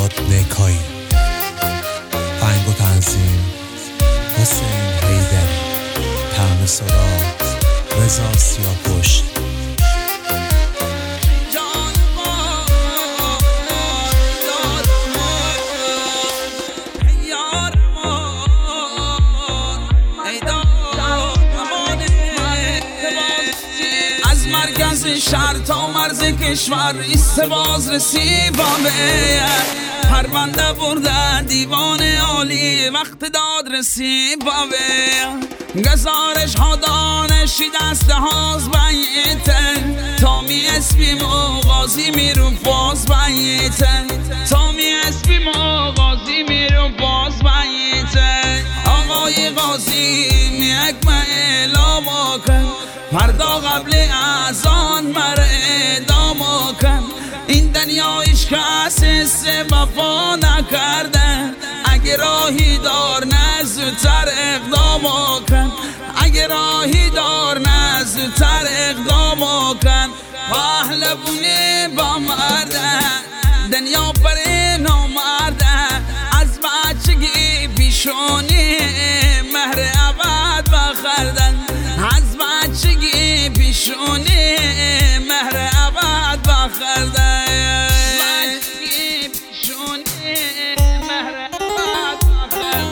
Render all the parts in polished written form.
فرهاد نکایی، آهنگ و تنظیم حسین حیدری، طعم صدا رضا سیاه‌پشت. مرکز شهر تا مرز کشور ایست باز رسیبانه، پرونده برده دیوان عالی وقت داد رسیبانه. گزارش ها دانشی دسته هاز بیتن تا می اسبیم و غازی میرون باز بیتن، تا می اسبیم و غازی میرون باز بیتن. آقای غازی میکمه اعلام کن، فردا قبل اذان مر اعدام کن. این دنیا هیچ کس حس وفا نکرده، اگه راهی دار نه زودتر اقدام کن، اگه راهی دار نه زودتر اقدام کن. پهلوانی با مرده دنیا پر نامرده، از بچگی پیشونی مهر ابد بخردن، از بچگی پیشونی مهر ابد بخردن، بچگی پیشونی مهر ابد بخردن.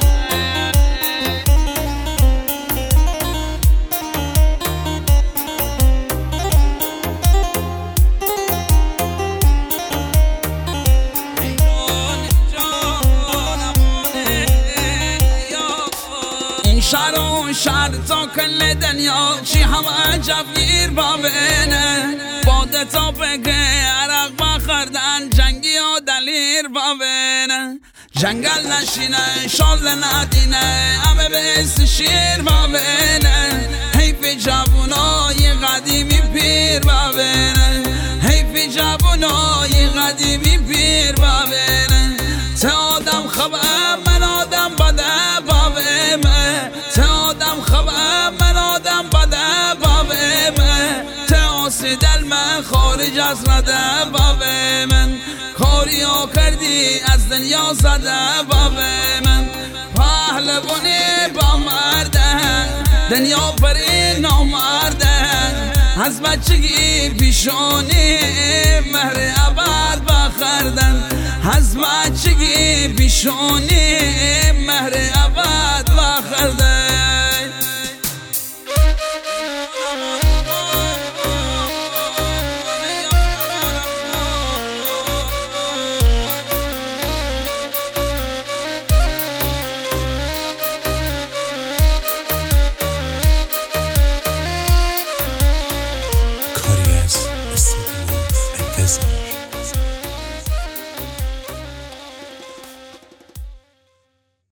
شهر و شهر تا کل دنیا چی همه جفگیر بابینه، باده تا بگه عرق بخردن جنگی و دلیر بابینه. جنگل نشینه شال ندینه همه بیست شیر بابینه، حیف جوانای قدیمی پیر بابینه، حیف جوانای قدیمی پیر بابینه. تا آدم خبر من آدم بده بابینه، تا آدم خبر من آدم بده بابینه. تا دل من خارج از رده بابه من، کاری ها کردی از دنیا زده بابه من. پهلوانی با مرده دنیا پری نامرده، از بچگی پیشونی مهر ابد بخردن، از بچگی پیشونی